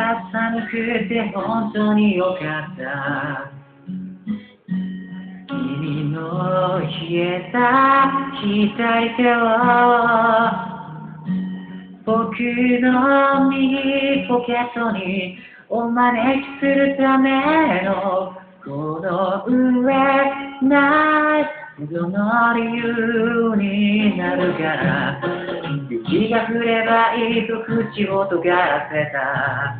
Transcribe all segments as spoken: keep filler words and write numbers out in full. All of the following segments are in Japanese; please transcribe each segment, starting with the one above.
が寒くて本当によかった。君の冷えた左手を僕の右ポケットにお招きするためのこの上ないほどの理由になるから雪が降ればいいと口を尖らせた。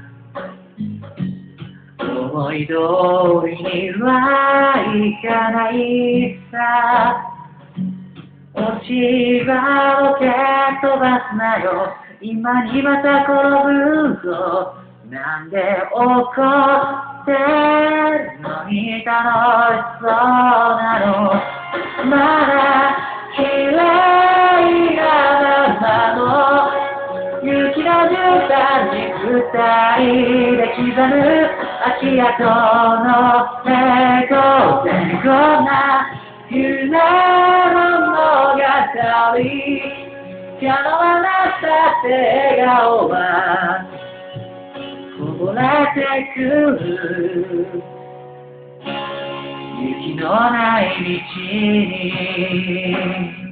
思い通りにはいかないさ。落ち葉を蹴飛ばすなよ。今にまた転ぶぞ。なんで怒ってるのに楽しそうなの。まだ綺麗なままの雪の絨毯に二人で刻む足跡の猫背こんな夢の物語。今日のあなたって笑顔はこぼれてくる雪のない道に